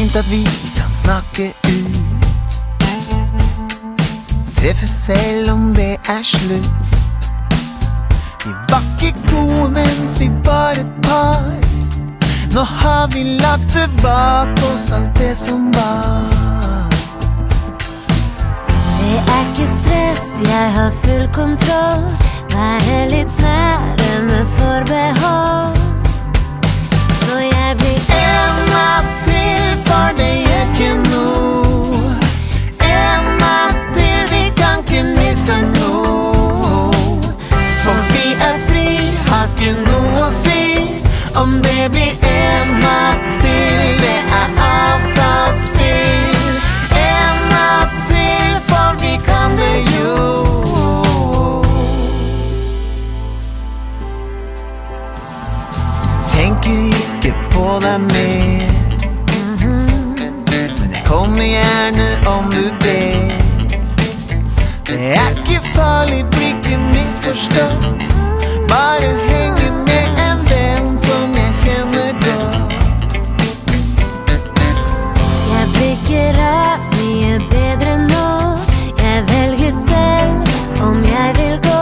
fint at vi kan snakke ut. Treffe selv om det slutt. Vi var ikke gode mens vi var et par. Nå har vi lagt tilbake oss alt det som var. Det ikke stress, jeg har full kontroll. Være litt nære med forbehold. Så jeg blir en natt til, for det gjør ikke noe. En natt til, vi kan ikke miste noe. For vi fri, har ikke noe å si. Om det blir en natt til, det avtalt spill. En natt til, for vi kan det jo. Tenker ikke på deg mer, men jeg kommer gjerne om du ber. Det ikke farlig, blir ikke misforstått. Bare henge med en venn som jeg kjenner godt. Jeg blir ikke rart mye bedre nå. Jeg velger selv om jeg vil gå.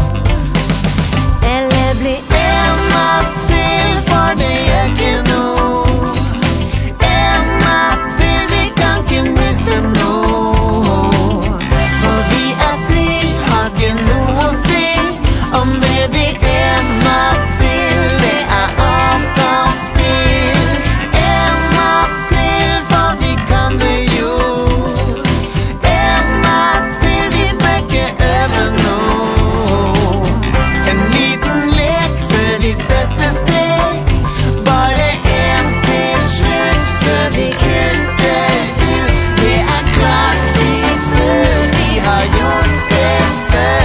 Eller bli en natt til, for det gjør ikke noe. En natt til, vi kan ikke miste noe. For vi fri, har ikke noe å si. Om det blir en natt til, det avtalt spill. En natt til, for vi kan det jo. En natt til, vi bør ikke øve noe. En liten lek før vi setter strek. Bare en til slutt før vi kutter ut. Det klart vi bør, vi har gjort det før.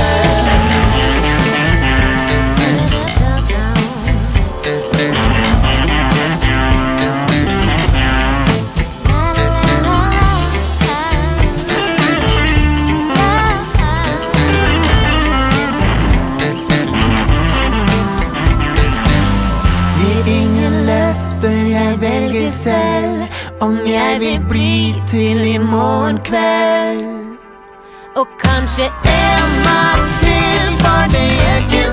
Ingen løfter, jeg velger selv om jeg vil bli til i morgen kveld. og kanskje En natt til, for det gjør ikke